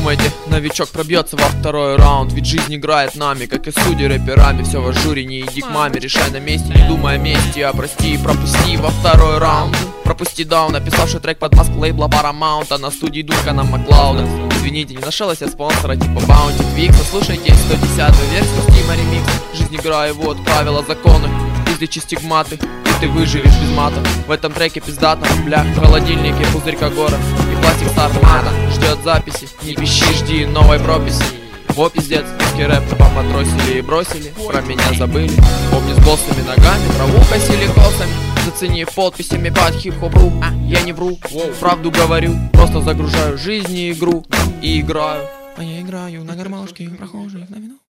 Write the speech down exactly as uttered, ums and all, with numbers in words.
думайте, новичок пробьется во второй раунд? Ведь жизнь играет нами, как и судьи рэперами. Все в ажуре, не иди к маме, решай на месте, не думай о мести. А прости и пропусти во второй раунд. Пропусти даун, написавший трек под маск лейбла Paramount, а на студии Дурка на Маклауда. Извините, не нашел я себе спонсора типа Bounty Twix. Слушайте сто десятую версию Стима ремикс. Жизнь игра и вот правила, законы, тысячи стигматы, и ты выживешь без мата. В этом треке пиздата, бля, в холодильнике пузырька гора и пластик Сармата. Ждет записи, не пищи, жди новой прописи. Во пиздец, русский рэп попотросили и бросили, про меня забыли. Помни, с боссами ногами траву косили косами. Зацени подписями под хип-хоп-ру. А, я не вру, правду говорю. Просто загружаю жизнь и игру и играю. А я играю на гармошке прохожих на вину.